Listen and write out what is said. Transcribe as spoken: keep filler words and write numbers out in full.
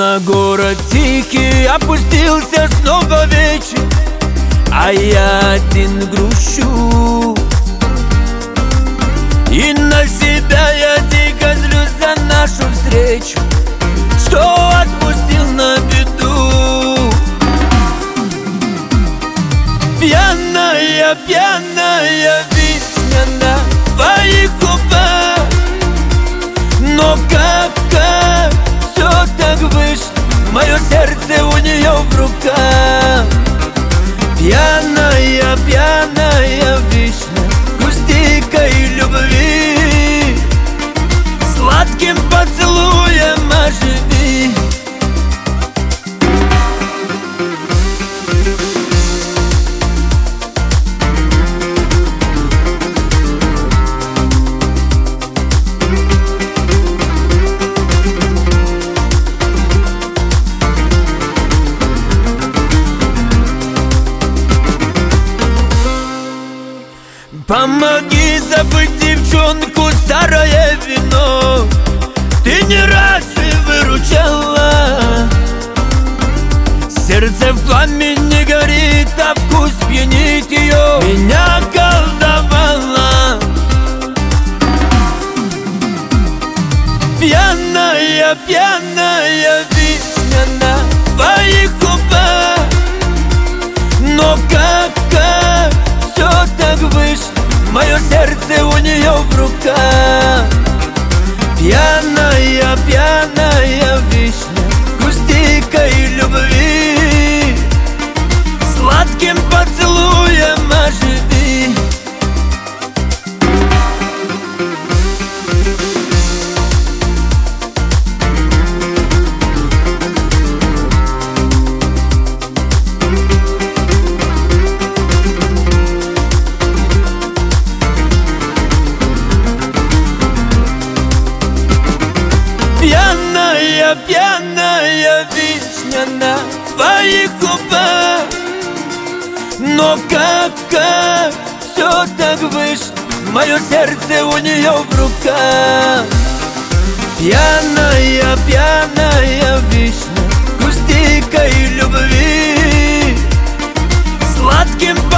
На город тихий опустился снова вечер, а я один грущу. И на себя я дико злюсь за нашу встречу, что отпустил на беду. Пьяная, пьяная вишня на твоих губах, но как, как все так вышло, мое сердце у нее в руках. Пьяная, пьяная вишня густикой любви, сладким поцелуем оживи. Помоги забыть девчонку, старое вино, ты не раз и выручала. Сердце в пламени горит, а вкус пьянит ее, меня колдовала. Пьяная, пьяная вишня на твоих губах, но как, как все так вышло, мое сердце у нее в руках. Пьяная, пьяная вишня густикой любви, сладким поцелуем оживи. Пьяная, пьяная вишня на твоих губах, но как, как все так вышло, мое сердце у нее в руках. Пьяная, пьяная вишня густикой любви, сладким